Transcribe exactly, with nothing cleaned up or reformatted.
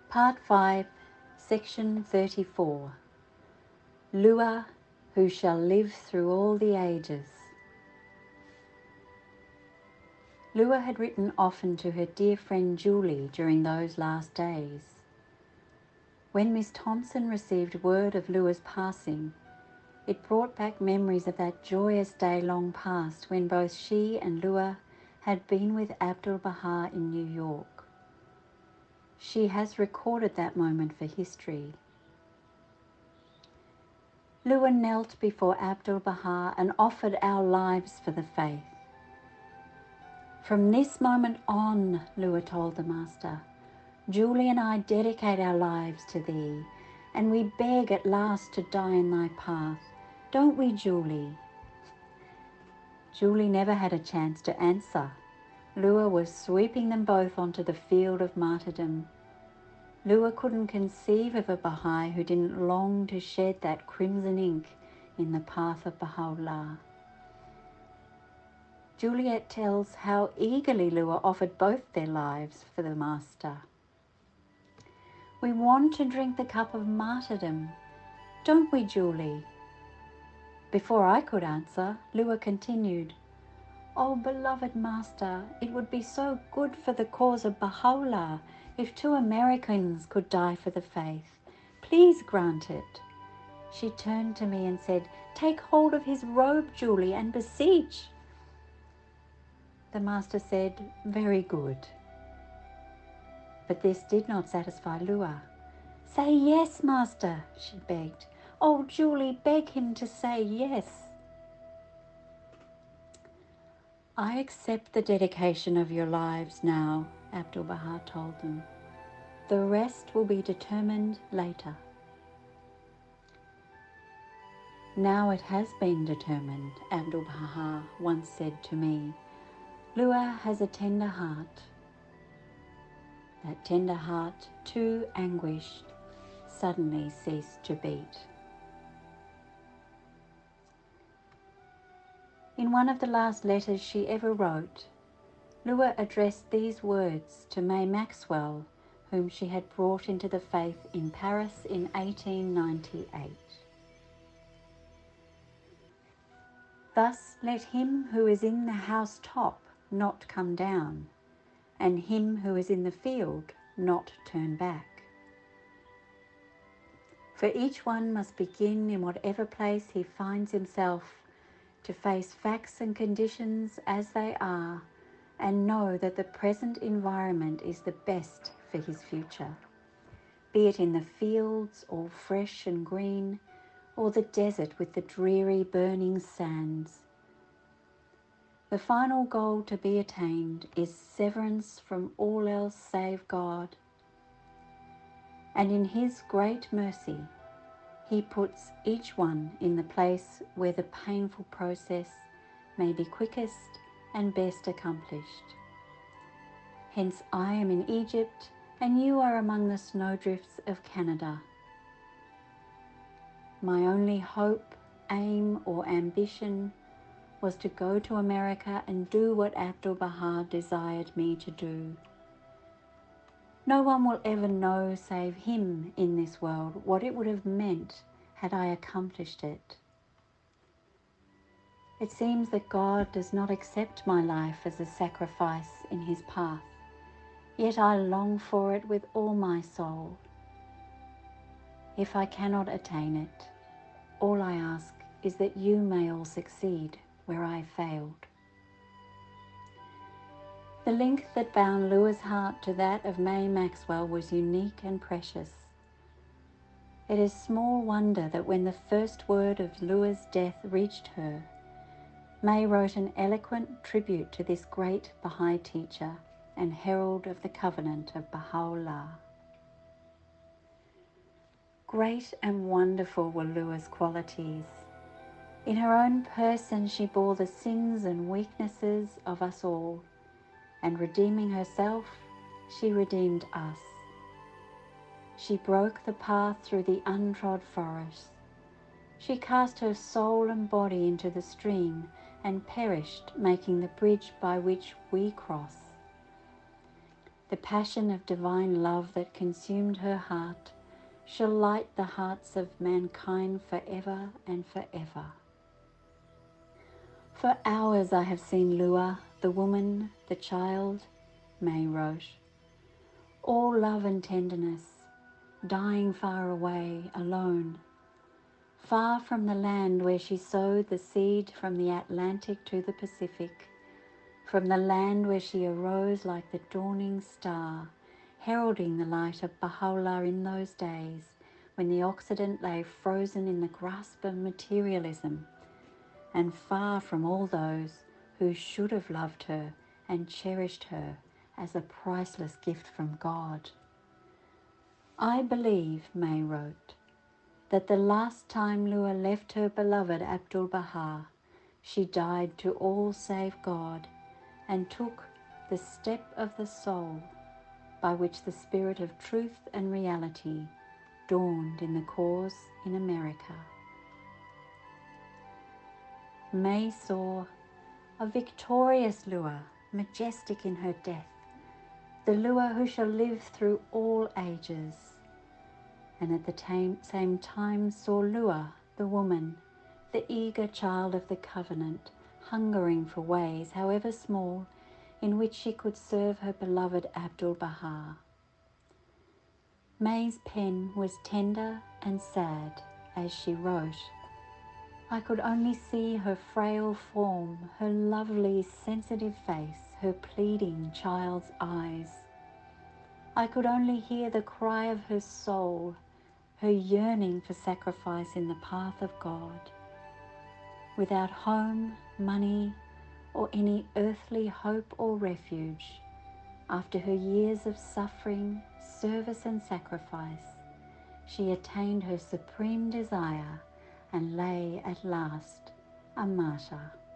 Part five, Section thirty-four. Lua, who shall live through all the ages. Lua had written often to her dear friend Julie during those last days. When Miss Thompson received word of Lua's passing, it brought back memories of that joyous day long past when both she and Lua had been with Abdu'l-Baha in New York. She has recorded that moment for history. Lua knelt before Abdu'l-Baha and offered our lives for the faith. From this moment on, Lua told the Master, Julie and I dedicate our lives to thee, and we beg at last to die in thy path. Don't we, Julie? Julie never had a chance to answer. Lua was sweeping them both onto the field of martyrdom. Lua couldn't conceive of a Baha'i who didn't long to shed that crimson ink in the path of Baha'u'llah. Juliet tells how eagerly Lua offered both their lives for the Master. We want to drink the cup of martyrdom, don't we, Julie? Before I could answer, Lua continued, Oh, beloved Master, it would be so good for the cause of Baha'u'llah if two Americans could die for the faith. Please grant it. She turned to me and said, Take hold of his robe, Julie, and beseech. The Master said, Very good. But this did not satisfy Lua. Say yes, Master, she begged. Oh, Julie, beg him to say yes. I accept the dedication of your lives now, Abdu'l-Baha told them. The rest will be determined later. Now it has been determined, Abdu'l-Baha once said to me. Lua has a tender heart. That tender heart, too anguished, suddenly ceased to beat. In one of the last letters she ever wrote, Lua addressed these words to May Maxwell, whom she had brought into the faith in Paris in eighteen ninety-eight. Thus let him who is in the house top not come down, and him who is in the field not turn back. For each one must begin in whatever place he finds himself to face facts and conditions as they are and know that the present environment is the best for his future, be it in the fields all fresh and green or the desert with the dreary burning sands. The final goal to be attained is severance from all else save God, and in his great mercy he puts each one in the place where the painful process may be quickest and best accomplished. Hence I am in Egypt and you are among the snowdrifts of Canada. My only hope, aim or ambition was to go to America and do what Abdu'l-Baha desired me to do. No one will ever know save him in this world what it would have meant had I accomplished it. It seems that God does not accept my life as a sacrifice in his path, yet I long for it with all my soul. If I cannot attain it, all I ask is that you may all succeed where I failed. The link that bound Lua's heart to that of May Maxwell was unique and precious. It is small wonder that when the first word of Lua's death reached her, May wrote an eloquent tribute to this great Baha'i teacher and herald of the covenant of Baha'u'llah. Great and wonderful were Lua's qualities. In her own person she bore the sins and weaknesses of us all, and redeeming herself, she redeemed us. She broke the path through the untrod forest. She cast her soul and body into the stream and perished, making the bridge by which we cross. The passion of divine love that consumed her heart shall light the hearts of mankind forever and forever. For hours I have seen Lua, the woman, the child, May wrote, all love and tenderness, dying far away, alone, far from the land where she sowed the seed from the Atlantic to the Pacific, from the land where she arose like the dawning star, heralding the light of Baha'u'llah in those days when the Occident lay frozen in the grasp of materialism, and far from all those who should have loved her and cherished her as a priceless gift from God. I believe, May wrote, that the last time Lua left her beloved Abdu'l-Baha, she died to all save God and took the step of the soul by which the spirit of truth and reality dawned in the cause in America. May saw a victorious Lua, majestic in her death, the Lua who shall live through all ages, and at the same time saw Lua, the woman, the eager child of the covenant, hungering for ways, however small, in which she could serve her beloved Abdu'l-Baha. May's pen was tender and sad as she wrote. I could only see her frail form, her lovely, sensitive face, her pleading child's eyes. I could only hear the cry of her soul, her yearning for sacrifice in the path of God. Without home, money, or any earthly hope or refuge, after her years of suffering, service and sacrifice, she attained her supreme desire and lay at last a martyr.